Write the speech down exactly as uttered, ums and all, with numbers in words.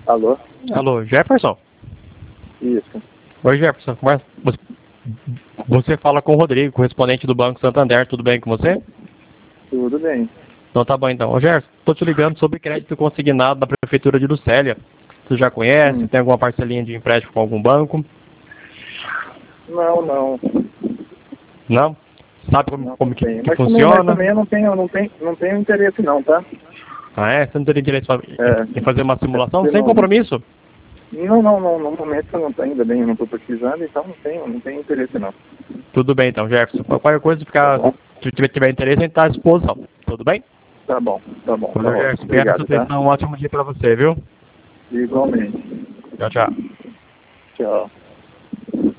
Alô? Alô, Jefferson? Isso. Oi, Jefferson. Conversa. Você, você fala com o Rodrigo, correspondente do Banco Santander. Tudo bem com você? Tudo bem. Então tá bom então. Ô, Jefferson, tô te ligando sobre crédito consignado da Prefeitura de Lucélia. Você já conhece? Hum. Tem alguma parcelinha de empréstimo com algum banco? Não, não. Não? Sabe como, Não como que, tenho. que Mas também, mas funciona? também eu não tenho, não tenho, não tenho interesse não, tá? Ah, é? Você não teria interesse É. em fazer uma simulação Você sem não- compromisso? Não, não, não. No momento eu não tenho, ainda bem, eu não estou pesquisando, então não tenho, não tenho interesse não. Tudo bem então, Jefferson. Qualquer coisa, ficar, Tá bom? se tiver, tiver interesse, a gente está à disposição. Tudo bem? Tá bom, tá bom, tá Valeu, bom. Jefferson. Obrigado pela Obrigado, sua tá? atenção. Um ótimo dia para você, viu? Igualmente. Tchau, tchau. Tchau.